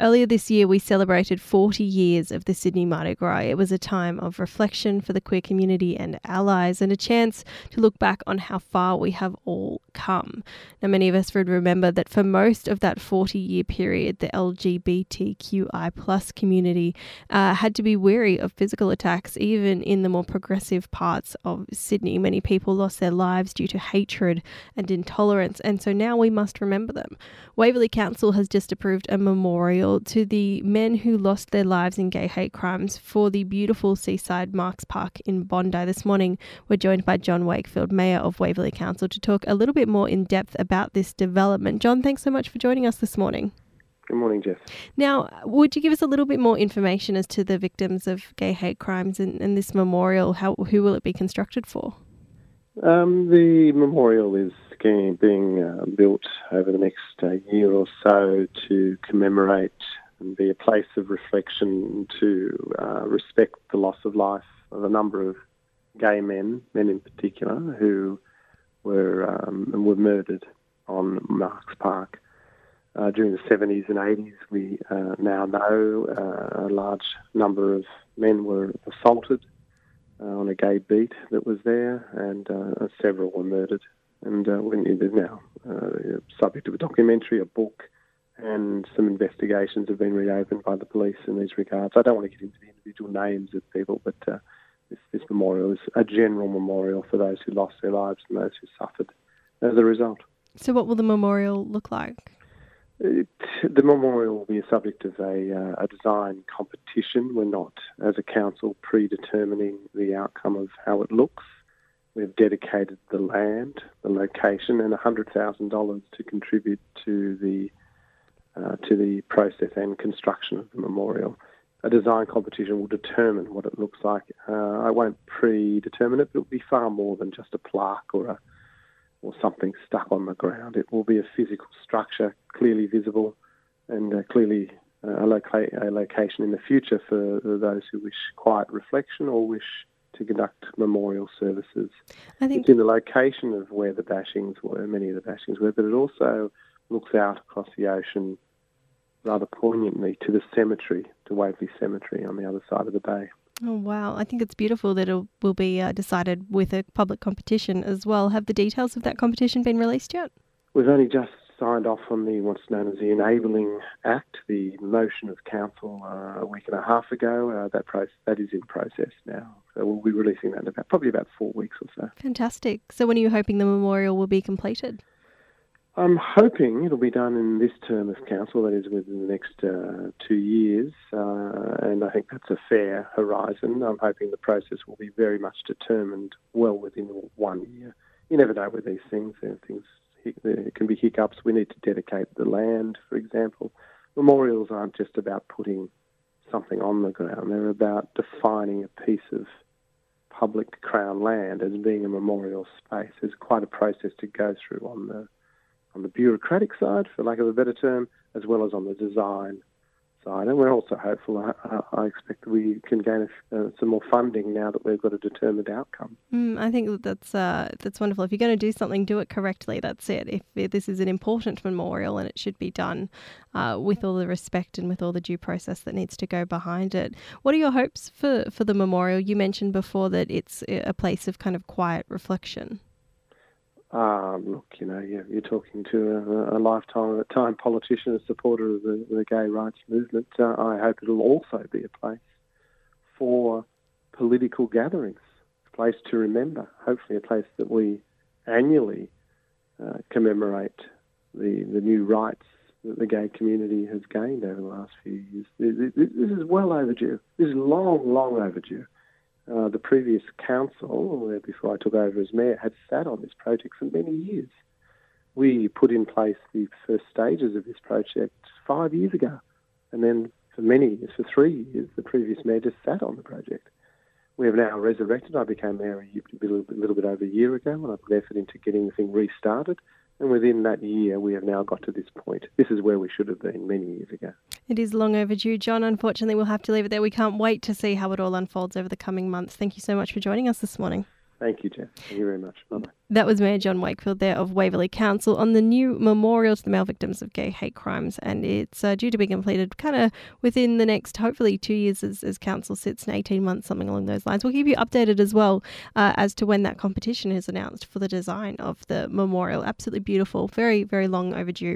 Earlier this year, we celebrated 40 years of the Sydney Mardi Gras. It was a time of reflection for the queer community and allies, and a chance to look back on how far we have all come. Now, many of us would remember that for most of that 40-year period, the LGBTQI+ community had to be wary of physical attacks, even in the more progressive parts of Sydney. Many people lost their lives due to hatred and intolerance, and so now we must remember them. Waverley Council has just approved a memorial to the men who lost their lives in gay hate crimes for the beautiful seaside Marks Park in Bondi. This morning, we're joined by John Wakefield, Mayor of Waverley Council, to talk a little bit more in depth about this development. John, thanks so much for joining us this morning. Good morning, Jess. Now, would you give us a little bit more information as to the victims of gay hate crimes and this memorial? Who will it be constructed for? The memorial is being built over the next year or so to commemorate and be a place of reflection to respect the loss of life of a number of gay men in particular, who were murdered on Marks Park during the 70s and 80s. We now know a large number of men were assaulted on a gay beat that was there, and several were murdered. And they're now subject of a documentary, a book, and some investigations have been reopened by the police in these regards. I don't want to get into the individual names of people, but this memorial is a general memorial for those who lost their lives and those who suffered as a result. So what will the memorial look like? The memorial will be a subject of a design competition. We're not, as a council, predetermining the outcome of how it looks. We've dedicated the land, the location, and $100,000 to contribute to the process and construction of the memorial. A design competition will determine what it looks like. I won't predetermine it, but it'll be far more than just a plaque or something stuck on the ground. It will be a physical structure, clearly visible, and clearly a location in the future for those who wish quiet reflection or wish to conduct memorial services. It's in the location of where the bashings were, many of the bashings were, but it also looks out across the ocean rather poignantly to the cemetery, to Waverley Cemetery on the other side of the bay. Oh, wow. I think it's beautiful that it will be decided with a public competition as well. Have the details of that competition been released yet? We've only just signed off on what's known as the Enabling Act, the motion of council a week and a half ago. That is in process now. So we'll be releasing that in probably about 4 weeks or so. Fantastic. So when are you hoping the memorial will be completed? I'm hoping it'll be done in this term of council, that is within the next 2 years, and I think that's a fair horizon. I'm hoping the process will be very much determined well within 1 year. You never know with these things. There can be hiccups. We need to dedicate the land, for example. Memorials aren't just about putting something on the ground. They're about defining a piece of public Crown land as being a memorial space. There's quite a process to go through on the bureaucratic side, for lack of a better term, as well as on the design side. And we're also hopeful. I expect we can gain some more funding now that we've got a determined outcome. I think that's wonderful. If you're going to do something, do it correctly. That's it. If this is an important memorial, and it should be done with all the respect and with all the due process that needs to go behind it. What are your hopes for the memorial? You mentioned before that it's a place of kind of quiet reflection. Look, you're talking to a lifetime politician, a supporter of the gay rights movement. I hope it'll also be a place for political gatherings, a place to remember, hopefully a place that we annually commemorate the new rights that the gay community has gained over the last few years. This is well overdue. This is long, long overdue. The previous council, before I took over as mayor, had sat on this project for many years. We put in place the first stages of this project 5 years ago. And then for 3 years, the previous mayor just sat on the project. We have now resurrected. I became mayor a little bit over a year ago, and I put effort into getting the thing restarted. And within that year, we have now got to this point. This is where we should have been many years ago. It is long overdue, John. Unfortunately, we'll have to leave it there. We can't wait to see how it all unfolds over the coming months. Thank you so much for joining us this morning. Thank you, Jeff. Thank you very much. Bye-bye. That was Mayor John Wakefield there of Waverley Council on the new memorial to the male victims of gay hate crimes, and it's due to be completed kind of within the next, hopefully, 2 years as council sits, in 18 months, something along those lines. We'll keep you updated as well as to when that competition is announced for the design of the memorial. Absolutely beautiful. Very, very long overdue.